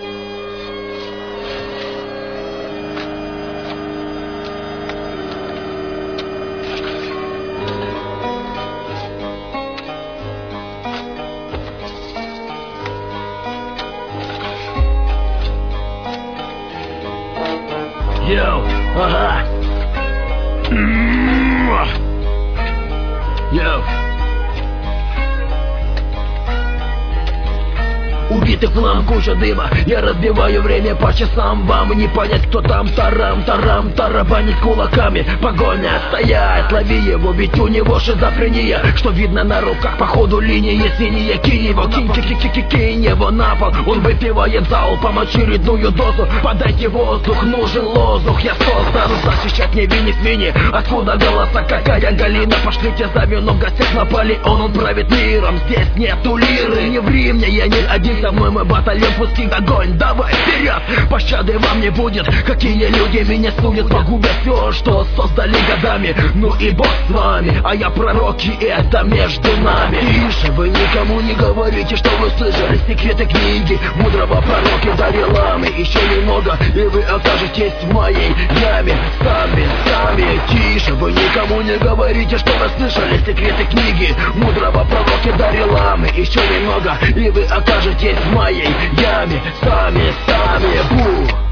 Йоу, ага. Йоу. Убитых в лам, куча дыма. Я разбиваю время по часам. Вам не понять, кто там. Тарам, тарабанить кулаками. Погоня, стоять, лови его. Ведь у него шизофрения. Что видно на руках, по ходу линии синие. Кинь его, кинь его на пол. Он выпивает залпом очередную дозу. Подайте воздух, нужен лозунг. Я создан защищать невинных мини. Откуда голоса, какая Галина? Пошлите за вином, в гостях Наполеон. Он правит миром, здесь нету лиры. Не ври мне, я не один. Со мной мой батальон, пусти огонь, давай вперед. Пощады вам не будет, какие люди меня судят. Погубят все, что создали годами. Ну и бог с вами, а я пророк, и это между нами. Тише, вы никому не говорите, что вы слышали секреты книги мудрого пророка Дариламы. Еще немного, и вы окажетесь в моей яме. Сами, тише, вы никому не говорите, что вы слышали секреты книги мудрого пророка Дариламы. Еще немного, и вы окажетесь в моей яме. Сами, бу.